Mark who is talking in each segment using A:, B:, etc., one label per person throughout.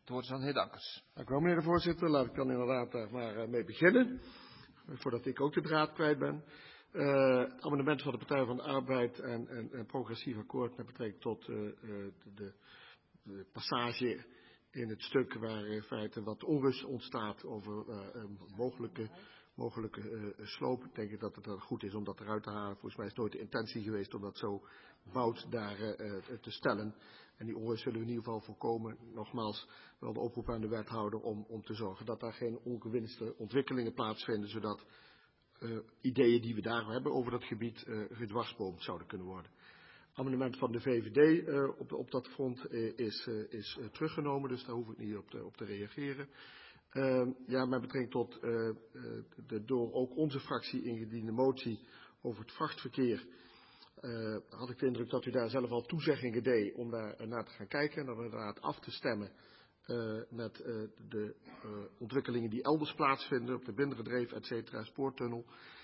A: Het woord is aan de heer Dankers.
B: Dank u wel, meneer de voorzitter. Laat ik dan inderdaad daar maar mee beginnen, voordat ik ook de draad kwijt ben. Het amendement van de Partij van de Arbeid en progressief akkoord met betrekking tot de passage in het stuk waar in feite wat onrust ontstaat over mogelijke sloop. Ik denk dat het goed is om dat eruit te halen. Volgens mij is het nooit de intentie geweest om dat zo bout daar te stellen. En die onrust zullen we in ieder geval voorkomen. Nogmaals, wel de oproep aan de wethouder om te zorgen dat daar geen ongewenste ontwikkelingen plaatsvinden, zodat ideeën die we daar hebben over dat gebied gedwarsboomd zouden kunnen worden. Amendement van de VVD op dat front is teruggenomen, dus daar hoef ik niet op te reageren. Met betrekking tot de door ook onze fractie ingediende motie over het vrachtverkeer, had ik de indruk dat u daar zelf al toezeggingen deed om daar naar te gaan kijken en dan inderdaad af te stemmen met de ontwikkelingen die elders plaatsvinden, op de Binderdreef, et cetera, spoortunnel.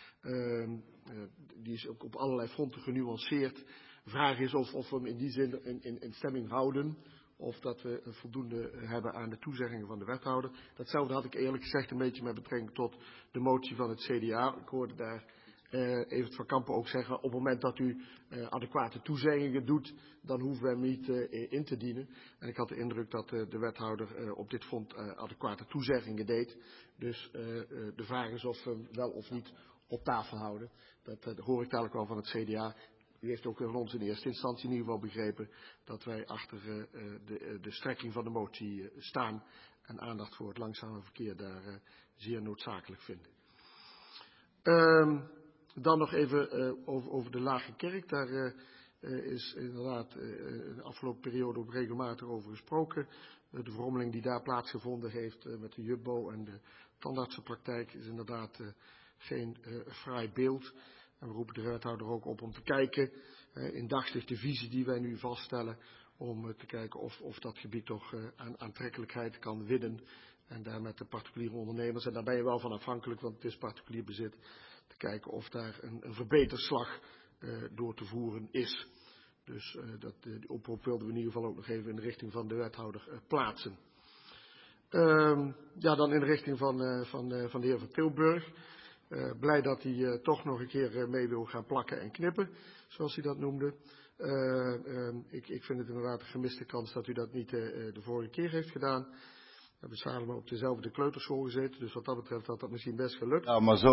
B: Die is ook op allerlei fronten genuanceerd. De vraag is of we hem in die zin in stemming houden, of dat we voldoende hebben aan de toezeggingen van de wethouder. Datzelfde had ik eerlijk gezegd een beetje met betrekking tot de motie van het CDA. Ik hoorde daar Evert van Kampen ook zeggen, op het moment dat u adequate toezeggingen doet, dan hoeven we hem niet in te dienen. En ik had de indruk dat de wethouder op dit front adequate toezeggingen deed. Dus de vraag is of we hem wel of niet op tafel houden. Dat hoor ik dadelijk wel van het CDA. U heeft ook van ons in eerste instantie in ieder geval begrepen dat wij achter de strekking van de motie staan en aandacht voor het langzame verkeer daar zeer noodzakelijk vinden. Dan nog even over de Lage Kerk. Daar is inderdaad de afgelopen periode ook regelmatig over gesproken. De verrommeling die daar plaatsgevonden heeft met de Jubbo en de tandartsenpraktijk is inderdaad geen fraai beeld. En we roepen de wethouder ook op om te kijken, in daglicht de visie die wij nu vaststellen, om te kijken of dat gebied toch aan aantrekkelijkheid kan winnen. En daar met de particuliere ondernemers, en daar ben je wel van afhankelijk, want het is particulier bezit, te kijken of daar een verbeterslag door te voeren is. Dus die oproep wilden we in ieder geval ook nog even in de richting van de wethouder plaatsen. Dan in de richting van de heer Van Tilburg. Blij dat hij toch nog een keer mee wil gaan plakken en knippen, zoals hij dat noemde. Ik vind het inderdaad een gemiste kans dat u dat niet de vorige keer heeft gedaan. We hebben samen op dezelfde kleuterschool gezeten, dus wat dat betreft had dat misschien best gelukt.
C: Ja, maar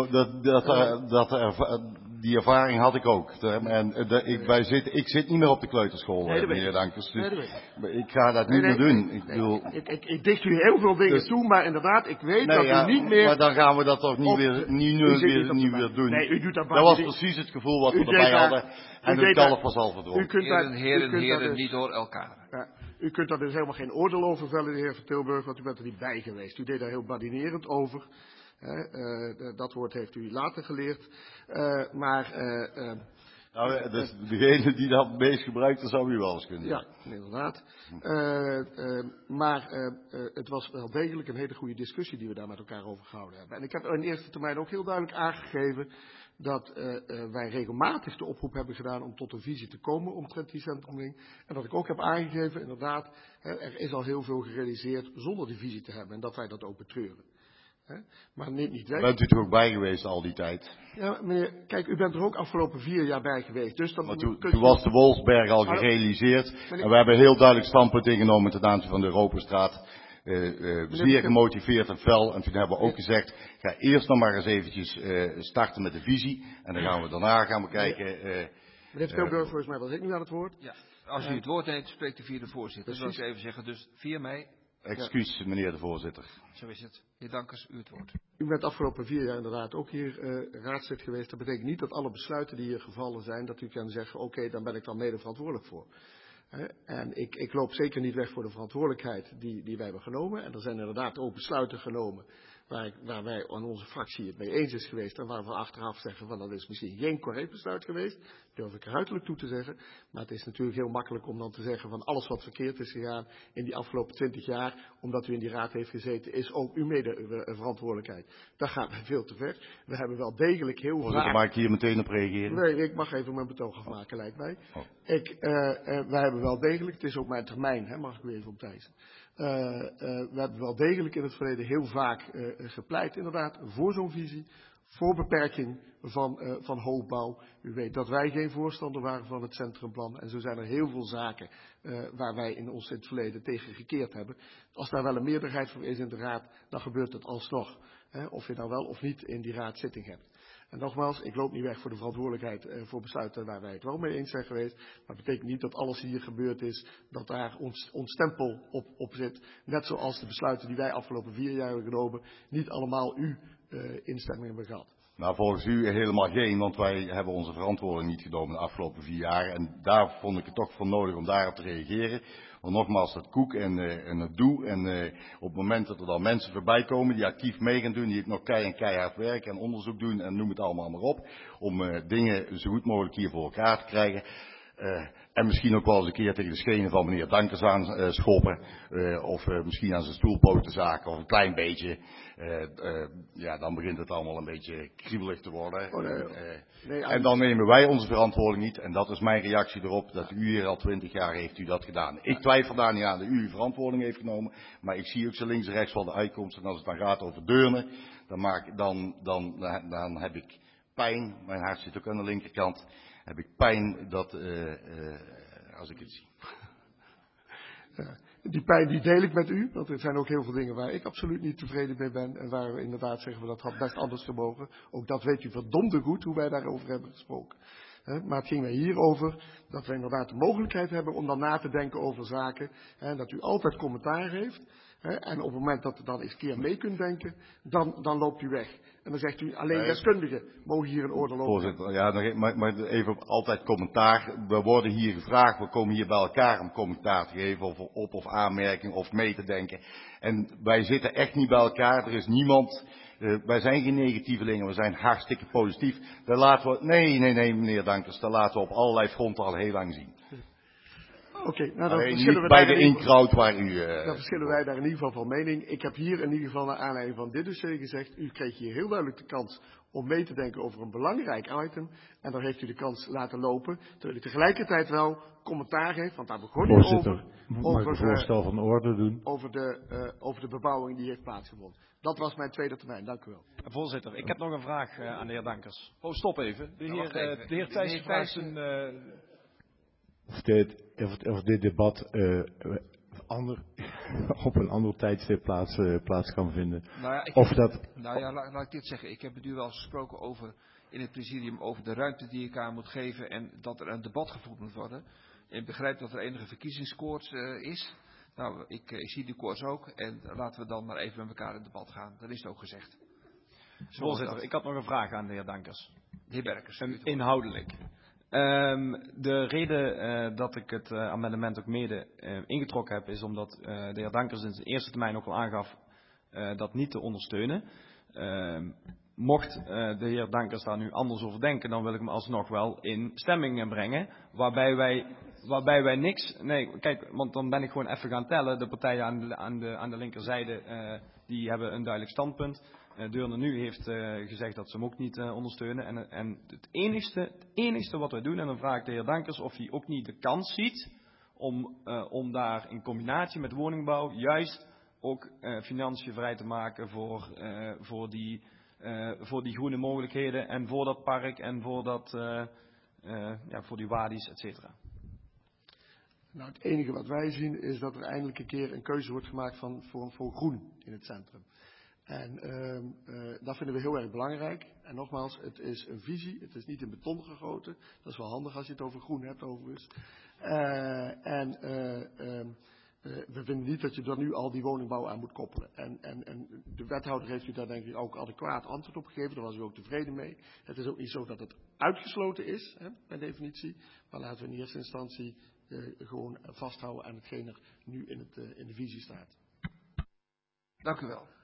C: die ervaring had ik ook. Ik zit niet meer op de kleuterschool, meneer Dankers. Dus ik ga dat niet meer doen.
B: Ik dicht u heel veel dingen toe, maar inderdaad, ik weet dat u niet meer...
C: Maar dan gaan we dat toch niet weer doen.
B: Nee, u doet dat
C: was precies het gevoel wat we erbij hadden. En het kalf was al verdronken.
A: Heren, niet door elkaar.
B: Ja. U kunt daar dus helemaal geen oordeel over vellen, de heer Van Tilburg, want u bent er niet bij geweest. U deed daar heel badinerend over. Dat woord heeft u later geleerd.
C: Dus degene die dat meest gebruikt, dat zou u wel eens kunnen.
B: Ja, inderdaad. Het was wel degelijk een hele goede discussie die we daar met elkaar over gehouden hebben. En ik heb in eerste termijn ook heel duidelijk aangegeven dat wij regelmatig de oproep hebben gedaan om tot een visie te komen omtrent die centrumring. En dat ik ook heb aangegeven, inderdaad, er is al heel veel gerealiseerd zonder die visie te hebben. En dat wij dat ook betreuren. Maar niet weg.
C: Bent u er ook bij geweest al die tijd?
B: Ja, meneer, kijk, u bent er ook afgelopen 4 jaar bij geweest. Dus dan
C: toen was de Wolfsberg al gerealiseerd. En we hebben heel duidelijk standpunt ingenomen ten aanzien van de Roperstraat. Zeer gemotiveerd en fel. En toen hebben we ook gezegd, ga eerst nog maar eens eventjes starten met de visie. En dan gaan we daarna kijken.
B: Meneer Tilburg, volgens mij was ik nu aan het woord.
A: Ja, als u het woord neemt, spreekt de vierde voorzitter. Dat wil ik even zeggen, dus 4 mei.
C: Excuus, meneer de voorzitter.
A: Zo is het. Heer Dankers, u het woord.
B: U bent afgelopen 4 jaar inderdaad ook hier raadslid geweest. Dat betekent niet dat alle besluiten die hier gevallen zijn, dat u kan zeggen, oké, dan ben ik dan mede verantwoordelijk voor. En ik loop zeker niet weg voor de verantwoordelijkheid die wij hebben genomen. En er zijn inderdaad ook besluiten genomen waar wij aan onze fractie het mee eens is geweest. En waar we achteraf zeggen van dat is misschien geen correct besluit geweest. Durf ik er uiterlijk toe te zeggen. Maar het is natuurlijk heel makkelijk om dan te zeggen van alles wat verkeerd is gegaan in die afgelopen 20 jaar. Omdat u in die raad heeft gezeten, is ook uw mede verantwoordelijkheid. Dat gaat mij veel te ver. We hebben wel degelijk heel vaak...
C: Voorzitter, mag ik hier meteen op reageren?
B: Nee, ik mag even mijn betoog afmaken, lijkt mij. Wij hebben wel degelijk, het is ook mijn termijn, mag ik u even optijzen. We hebben wel degelijk in het verleden heel vaak gepleit inderdaad voor zo'n visie, voor beperking van hoogbouw. U weet dat wij geen voorstander waren van het centrumplan. En zo zijn er heel veel zaken waar wij in het verleden tegen gekeerd hebben. Als daar wel een meerderheid voor is in de raad, dan gebeurt het alsnog. Of je nou wel of niet in die raad zitting hebt. En nogmaals, ik loop niet weg voor de verantwoordelijkheid voor besluiten waar wij het wel mee eens zijn geweest. Maar dat betekent niet dat alles hier gebeurd is, dat daar ons stempel op zit. Net zoals de besluiten die wij afgelopen 4 jaar hebben genomen, niet allemaal uw instemming hebben gehad.
C: Nou, volgens u helemaal geen, want wij hebben onze verantwoording niet genomen de afgelopen 4 jaar. En daar vond ik het toch voor nodig om daarop te reageren. Want nogmaals, dat koek en het doe. En op het moment dat er dan mensen voorbij komen die actief mee gaan doen, die het nog keihard werken en onderzoek doen en noem het allemaal maar op. Om dingen zo goed mogelijk hier voor elkaar te krijgen. En misschien ook wel eens een keer tegen de schenen van meneer Dankers aan schoppen. Of misschien aan zijn stoelpoten zaken of een klein beetje. Ja, dan begint het allemaal een beetje kriebelig te worden. En dan nemen wij onze verantwoording niet. En dat is mijn reactie erop. Dat u hier al 20 jaar heeft u dat gedaan. Ik twijfel daar niet aan dat u uw verantwoording heeft genomen. Maar ik zie ook zo links en rechts wel de uitkomst. En als het dan gaat over Deurne, dan heb ik pijn. Mijn hart zit ook aan de linkerkant. Heb ik pijn dat, als ik het zie.
B: Die pijn die deel ik met u, want er zijn ook heel veel dingen waar ik absoluut niet tevreden mee ben. En waar we inderdaad zeggen, dat had best anders gemogen. Ook dat weet u verdomde goed, hoe wij daarover hebben gesproken. Maar het ging mij hier over dat we inderdaad de mogelijkheid hebben om dan na te denken over zaken. Dat u altijd commentaar heeft. En op het moment dat u dan eens een keer mee kunt denken, dan loopt u weg. En dan zegt u, alleen deskundigen mogen hier een oordeel over hebben.
C: Voorzitter, ja, maar even op altijd commentaar. We worden hier gevraagd, we komen hier bij elkaar om commentaar te geven of aanmerking of mee te denken. En wij zitten echt niet bij elkaar, er is niemand, wij zijn geen negatievelingen, we zijn hartstikke positief. Daar laten we, nee meneer Dankers, dat laten we op allerlei fronten al heel lang zien.
B: Oké, nou dan
C: verschillen we bij de inkraut waar u...
B: Dan verschillen wij daar in ieder geval van mening. Ik heb hier in ieder geval naar aanleiding van dit dossier gezegd, u kreeg hier heel duidelijk de kans om mee te denken over een belangrijk item. En dan heeft u de kans laten lopen, terwijl u tegelijkertijd wel commentaar heeft, want daar begon u over.
D: Mag ik een voorstel van orde doen?
B: Over de bebouwing die heeft plaatsgevonden. Dat was mijn tweede termijn, dank u wel.
E: Voorzitter, ik heb nog een vraag aan de heer Dankers. Oh, stop even. De heer Thijssen vraagt zijn...
D: Of dit debat op een ander tijdstip plaats kan vinden.
A: Laat ik dit zeggen. Ik heb met u wel gesproken over in het presidium over de ruimte die ik aan moet geven en dat er een debat gevoerd moet worden. Ik begrijp dat er enige verkiezingskoorts is. Nou, ik zie die koorts ook en laten we dan maar even met elkaar in debat gaan. Dat is het ook gezegd.
E: Voorzitter, ik had nog een vraag aan de heer Dankers.
A: De heer Berkers.
E: Inhoudelijk. De reden dat ik het amendement ook mede ingetrokken heb, is omdat de heer Dankers in zijn eerste termijn ook al aangaf dat niet te ondersteunen. Mocht de heer Dankers daar nu anders over denken, dan wil ik hem alsnog wel in stemming brengen. Waarbij wij niks... Nee, kijk, want dan ben ik gewoon even gaan tellen. De partijen aan de linkerzijde, die hebben een duidelijk standpunt. Deurne nu heeft gezegd dat ze hem ook niet ondersteunen. En het enigste wat wij doen, en dan vraag ik de heer Dankers of hij ook niet de kans ziet om daar in combinatie met woningbouw juist ook financiën vrij te maken voor die groene mogelijkheden en voor dat park en voor die wadis, et cetera.
B: Nou, het enige wat wij zien is dat er eindelijk een keer een keuze wordt gemaakt voor groen in het centrum. En dat vinden we heel erg belangrijk. En nogmaals, het is een visie, het is niet in beton gegoten. Dat is wel handig als je het over groen hebt overigens. We vinden niet dat je er nu al die woningbouw aan moet koppelen. En de wethouder heeft u daar denk ik ook adequaat antwoord op gegeven. Daar was u ook tevreden mee. Het is ook niet zo dat het uitgesloten is, per definitie. Maar laten we in eerste instantie gewoon vasthouden aan hetgeen er nu in de visie staat.
A: Dank u wel.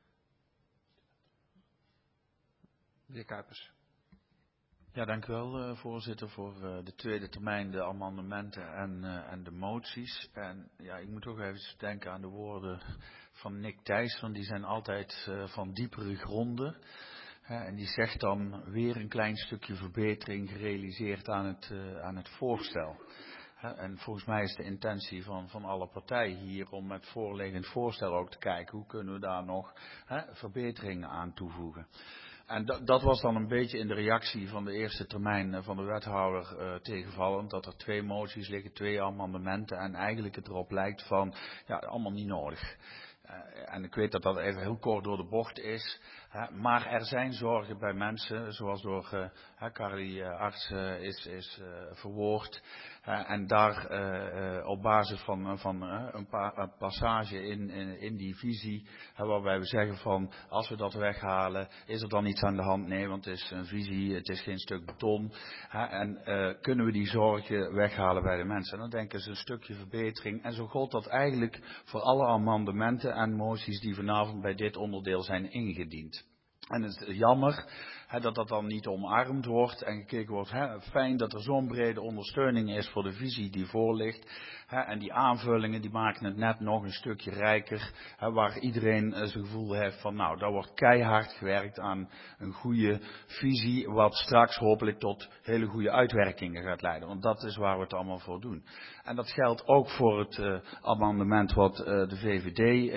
A: Meneer Kuipers.
F: Ja, dank u wel, voorzitter, voor de tweede termijn, de amendementen en de moties. En ja, ik moet toch even denken aan de woorden van Nick Thijs, want die zijn altijd van diepere gronden. En die zegt dan weer een klein stukje verbetering gerealiseerd aan het voorstel. En volgens mij is de intentie van alle partijen hier om met voorliggend voorstel ook te kijken hoe kunnen we daar nog verbeteringen aan toevoegen. En dat was dan een beetje in de reactie van de eerste termijn van de wethouder tegenvallend. Dat er 2 moties liggen, 2 amendementen en eigenlijk het erop lijkt van, ja, allemaal niet nodig. En ik weet dat dat even heel kort door de bocht is. Maar er zijn zorgen bij mensen, zoals door Carly Arts is verwoord. En daar op basis van een passage in die visie, waarbij we zeggen van, als we dat weghalen, is er dan iets aan de hand? Nee, want het is een visie, het is geen stuk beton. En kunnen we die zorgen weghalen bij de mensen? En dan denken ze een stukje verbetering. En zo gold dat eigenlijk voor alle amendementen en moties die vanavond bij dit onderdeel zijn ingediend. En het is jammer dat dat dan niet omarmd wordt en gekeken wordt, fijn dat er zo'n brede ondersteuning is voor de visie die voor ligt. En die aanvullingen die maken het net nog een stukje rijker, waar iedereen zijn gevoel heeft van, nou, daar wordt keihard gewerkt aan een goede visie, wat straks hopelijk tot hele goede uitwerkingen gaat leiden. Want dat is waar we het allemaal voor doen. En dat geldt ook voor het amendement wat de VVD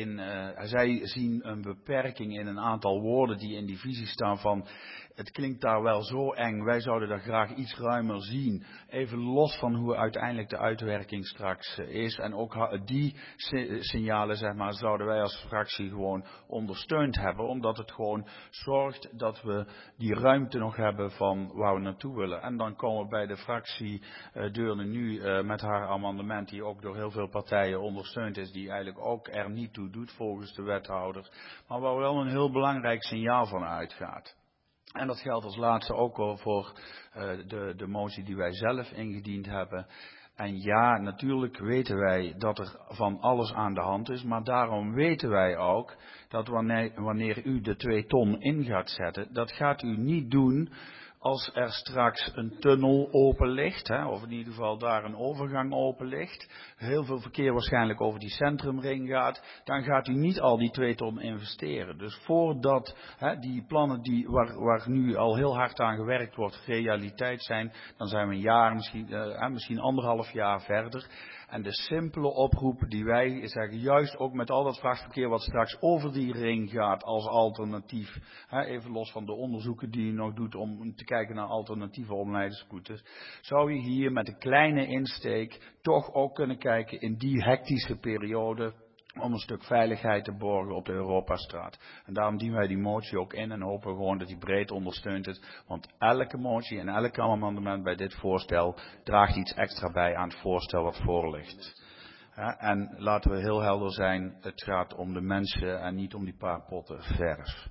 F: zij zien een beperking in een aantal woorden die in die visie staan van, het klinkt daar wel zo eng, wij zouden daar graag iets ruimer zien. Even los van hoe uiteindelijk de uitwerking straks is. En ook die signalen, zeg maar, zouden wij als fractie gewoon ondersteund hebben. Omdat het gewoon zorgt dat we die ruimte nog hebben van waar we naartoe willen. En dan komen we bij de fractie Deurne nu met haar amendement, die ook door heel veel partijen ondersteund is. Die eigenlijk ook er niet toe doet volgens de wethouder. Maar waar wel een heel belangrijk signaal van uitgaat. En dat geldt als laatste ook al voor de motie die wij zelf ingediend hebben. En ja, natuurlijk weten wij dat er van alles aan de hand is. Maar daarom weten wij ook dat wanneer u de 2 ton in gaat zetten, dat gaat u niet doen als er straks een tunnel open ligt, of in ieder geval daar een overgang open ligt, heel veel verkeer waarschijnlijk over die centrumring gaat, dan gaat u niet al die 2 ton investeren. Dus voordat die plannen waar nu al heel hard aan gewerkt wordt, realiteit zijn, dan zijn we een jaar, misschien 1,5 jaar verder. En de simpele oproep die wij zeggen, juist ook met al dat vrachtverkeer wat straks over die ring gaat als alternatief, even los van de onderzoeken die je nog doet om te kijken naar alternatieve omleidingsroutes, zou je hier met een kleine insteek toch ook kunnen kijken in die hectische periode om een stuk veiligheid te borgen op de Europastraat. En daarom dienen wij die motie ook in en hopen gewoon dat die breed ondersteund is. Want elke motie en elk amendement bij dit voorstel draagt iets extra bij aan het voorstel wat voor ligt. En laten we heel helder zijn, het gaat om de mensen en niet om die paar potten verf.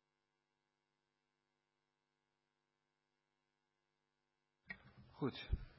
A: Goed.